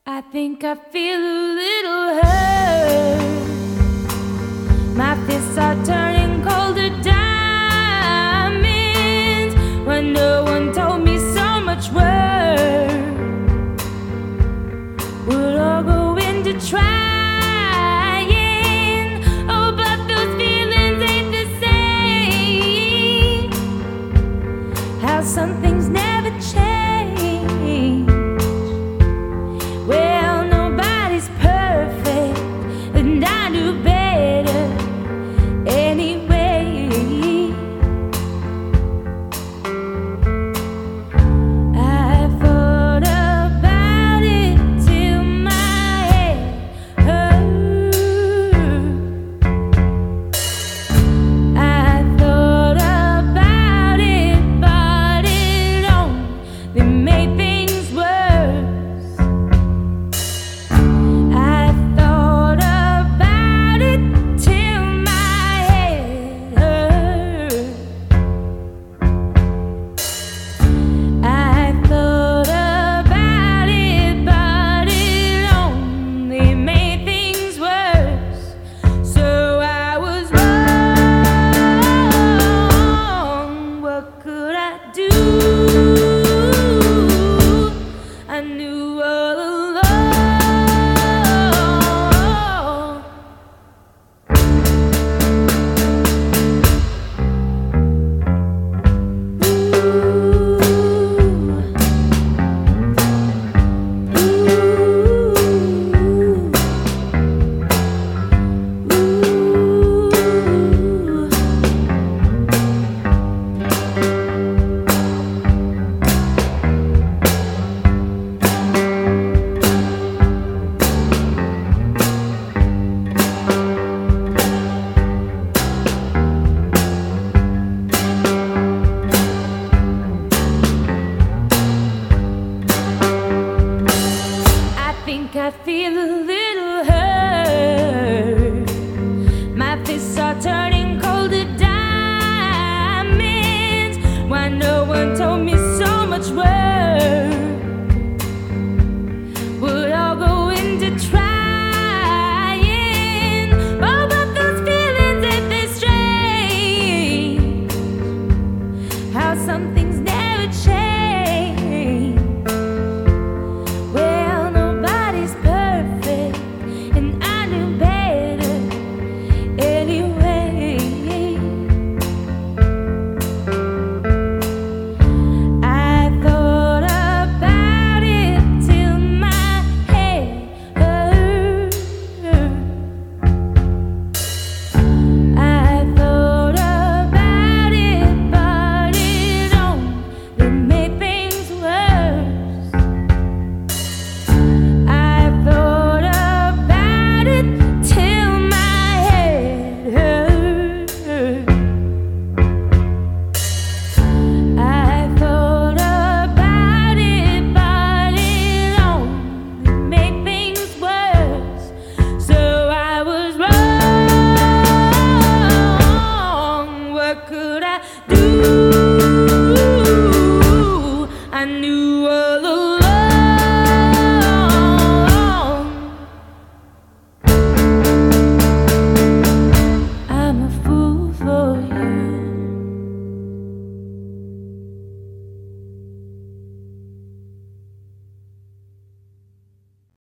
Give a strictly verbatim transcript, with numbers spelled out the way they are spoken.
I think I feel a little hurt. My fists are turning cold to diamonds when no one told me so much work would all go into trying. Oh, but those feelings ain't the same. How some things never change. Well, nobody's perfect, and I knew better anyway. I thought about it till my head hurt. I thought about it, but it only made things worse. I knew all along. I feel a little hurt. My fists are turning cold to diamonds. Why no one told me